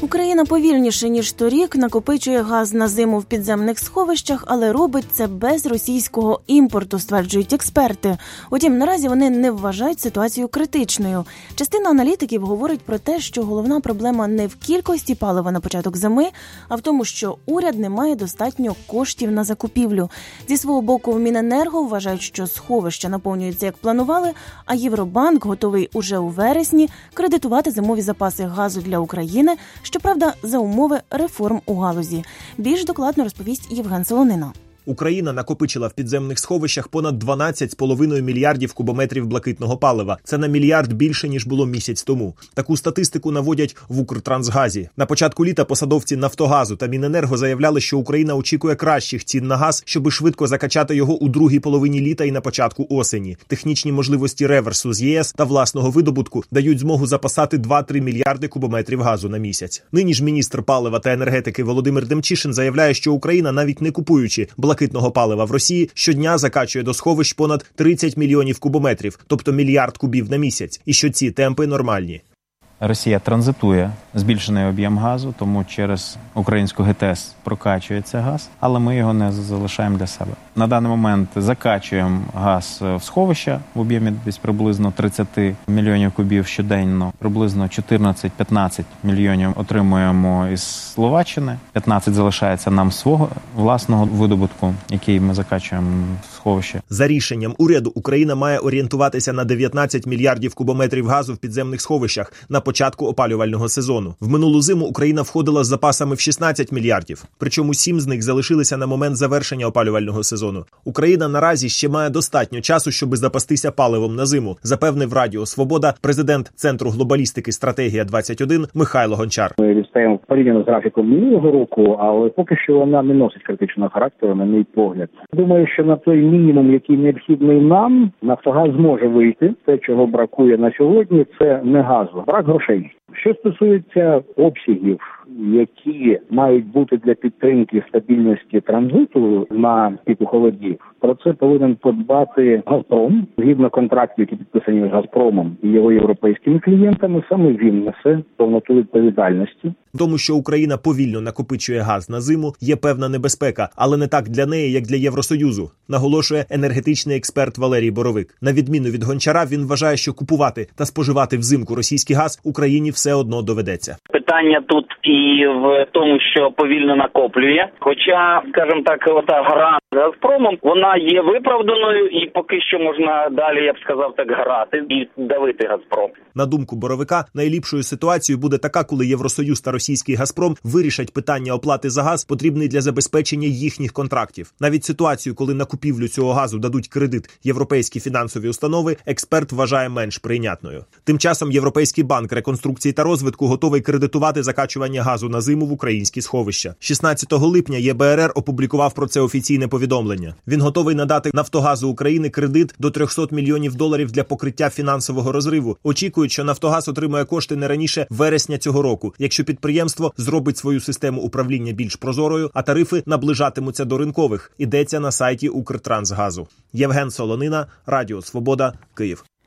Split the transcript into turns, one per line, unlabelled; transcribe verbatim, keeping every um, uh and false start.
Україна повільніше, ніж торік, накопичує газ на зиму в підземних сховищах, але робить це без російського імпорту, стверджують експерти. Утім, наразі вони не вважають ситуацію критичною. Частина аналітиків говорить про те, що головна проблема не в кількості палива на початок зими, а в тому, що уряд не має достатньо коштів на закупівлю. Зі свого боку, в Міненерго вважають, що сховища наповнюються як планували, а Євробанк готовий уже у вересні кредитувати зимові запаси газу для України, щоправда, за умови реформ у галузі. Більш докладно розповість Євген Солонина.
Україна накопичила в підземних сховищах понад дванадцять з половиною мільярдів кубометрів блакитного палива. Це на мільярд більше, ніж було місяць тому. Таку статистику наводять в Укртрансгазі. На початку літа посадовці Нафтогазу та Міненерго заявляли, що Україна очікує кращих цін на газ, щоби швидко закачати його у другій половині літа і на початку осені. Технічні можливості реверсу з ЄС та власного видобутку дають змогу запасати два-три мільярди кубометрів газу на місяць. Нині ж міністр палива та енергетики Володимир Демчишин заявляє, що Україна, навіть не купуючи блакитного палива в Росії, щодня закачує до сховищ понад тридцять мільйонів кубометрів, тобто мільярд кубів на місяць, і що ці темпи нормальні.
Росія транзитує збільшений об'єм газу, тому через українську ГТЕС прокачується газ, але ми його не залишаємо для себе. На даний момент закачуємо газ в сховища в об'ємі десь приблизно тридцять мільйонів кубів щоденно, приблизно чотирнадцять-п'ятнадцять мільйонів отримуємо із Словаччини, п'ятнадцять залишається нам свого власного видобутку, який ми закачуємо в сховище.
За рішенням уряду Україна має орієнтуватися на дев'ятнадцять мільярдів кубометрів газу в підземних сховищах на початку опалювального сезону. В минулу зиму Україна входила з запасами в шістнадцять мільярдів, причому сім з них залишилися на момент завершення опалювального сезону. Україна наразі ще має достатньо часу, щоб запастися паливом на зиму, запевнив Радіо Свобода президент Центру глобалістики «Стратегія двадцять один» Михайло Гончар.
Ми відстаємо порівняно з графіком минулого року, але поки що вона не носить критичного характеру, на мій погляд. Думаю, що на той мінімум, який необхідний нам, Нафтогаз зможе вийти. Те, чого бракує на сьогодні, це не газу, брак грошей. Що стосується обсягів, які мають бути для підтримки стабільності транзиту на піку холодів, про це повинен подбати «Газпром». Згідно контрактів, які підписані з «Газпромом» і його європейськими клієнтами, саме він несе повноту відповідальності.
В тому, що Україна повільно накопичує газ на зиму, є певна небезпека, але не так для неї, як для Євросоюзу, наголошує енергетичний експерт Валерій Боровик. На відміну від Гончара, він вважає, що купувати та споживати взимку російський газ Україні все одно доведеться.
Питання тут і в тому, що повільно накоплює. Хоча, скажімо так, ота гра з «Газпромом», вона є виправданою і поки що можна далі, я б сказав, так грати і давити «Газпром».
На думку Боровика, найліпшою ситуацією буде така, коли Євросоюз та російський «Газпром» вирішать питання оплати за газ, потрібний для забезпечення їхніх контрактів. Навіть ситуацію, коли на купівлю цього газу дадуть кредит європейські фінансові установи, експерт вважає менш прийнятною. Тим часом Європейський банк реконструкції та розвитку готовий кредитувати закачування газу на зиму в українські сховища. шістнадцятого липня ЄБРР опублікував про це офіційне повідомлення. Він готовий надати Нафтогазу України кредит до триста мільйонів доларів для покриття фінансового розриву. Очікують, що Нафтогаз отримає кошти не раніше вересня цього року, якщо підприємство зробить свою систему управління більш прозорою, а тарифи наближатимуться до ринкових. Ідеться на сайті Укртрансгазу. Євген Солонина, Радіо Свобода, Київ.